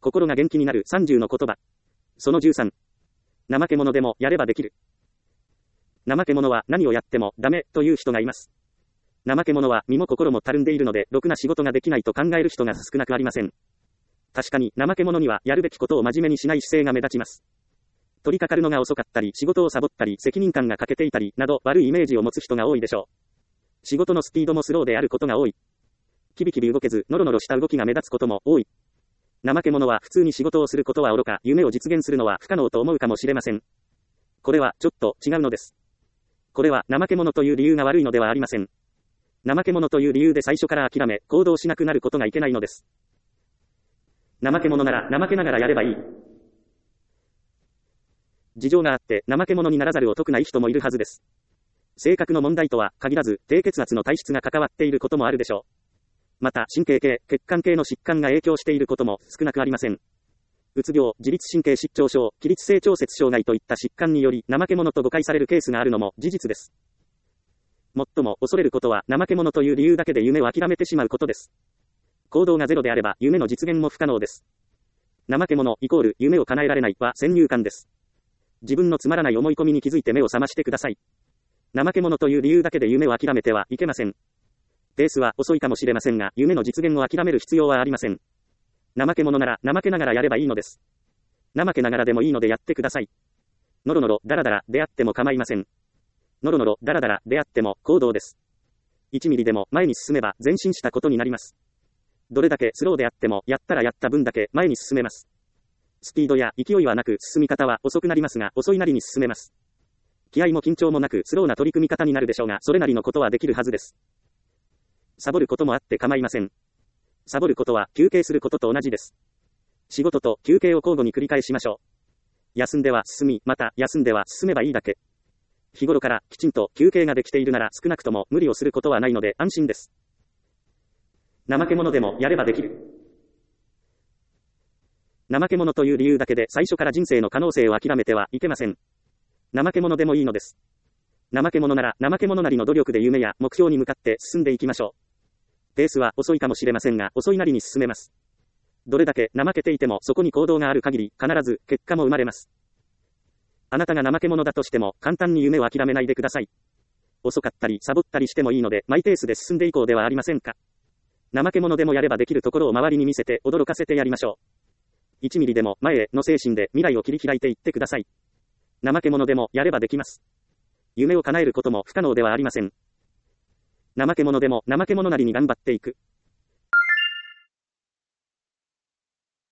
心が元気になる30の言葉。その13。怠け者でもやればできる。怠け者は何をやってもダメという人がいます。怠け者は身も心もたるんでいるので、ろくな仕事ができないと考える人が少なくありません。確かに怠け者にはやるべきことを真面目にしない姿勢が目立ちます。取り掛かるのが遅かったり、仕事をサボったり、責任感が欠けていたり、など悪いイメージを持つ人が多いでしょう。仕事のスピードもスローであることが多い。キビキビ動けず、ノロノロした動きが目立つことも多い。怠け者は普通に仕事をすることは愚か、夢を実現するのは不可能と思うかもしれません。これはちょっと違うのです。これは怠け者という理由が悪いのではありません。怠け者という理由で最初から諦め、行動しなくなることがいけないのです。怠け者なら怠けながらやればいい。事情があって怠け者にならざるを得ない人もいるはずです。性格の問題とは限らず、低血圧の体質が関わっていることもあるでしょう。また、神経系、血管系の疾患が影響していることも少なくありません。うつ病、自律神経失調症、起立性調節障害といった疾患により、怠け者と誤解されるケースがあるのも事実です。最も恐れることは、怠け者という理由だけで夢を諦めてしまうことです。行動がゼロであれば、夢の実現も不可能です。怠け者イコール夢を叶えられないは先入観です。自分のつまらない思い込みに気づいて目を覚ましてください。怠け者という理由だけで夢を諦めてはいけません。ペースは遅いかもしれませんが、夢の実現を諦める必要はありません。怠け者なら怠けながらやればいいのです。怠けながらでもいいのでやってください。ノロノロ、ダラダラであっても構いません。ノロノロ、ダラダラであっても行動です。1ミリでも前に進めば前進したことになります。どれだけスローであっても、やったらやった分だけ前に進めます。スピードや勢いはなく、進み方は遅くなりますが、遅いなりに進めます。気合も緊張もなく、スローな取り組み方になるでしょうが、それなりのことはできるはずです。サボることもあって構いません。サボることは休憩することと同じです。仕事と休憩を交互に繰り返しましょう。休んでは進み、また休んでは進めばいいだけ。日頃からきちんと休憩ができているなら少なくとも無理をすることはないので安心です。怠け者でもやればできる。怠け者という理由だけで最初から人生の可能性を諦めてはいけません。怠け者でもいいのです。怠け者なら怠け者なりの努力で夢や目標に向かって進んでいきましょう。ペースは遅いかもしれませんが、遅いなりに進めます。どれだけ怠けていてもそこに行動がある限り、必ず結果も生まれます。あなたが怠け者だとしても、簡単に夢を諦めないでください。遅かったり、サボったりしてもいいので、マイペースで進んでいこうではありませんか。怠け者でもやればできるところを周りに見せて、驚かせてやりましょう。1ミリでも前への精神で未来を切り開いていってください。怠け者でもやればできます。夢を叶えることも不可能ではありません。怠け者でも怠け者なりに頑張っていく。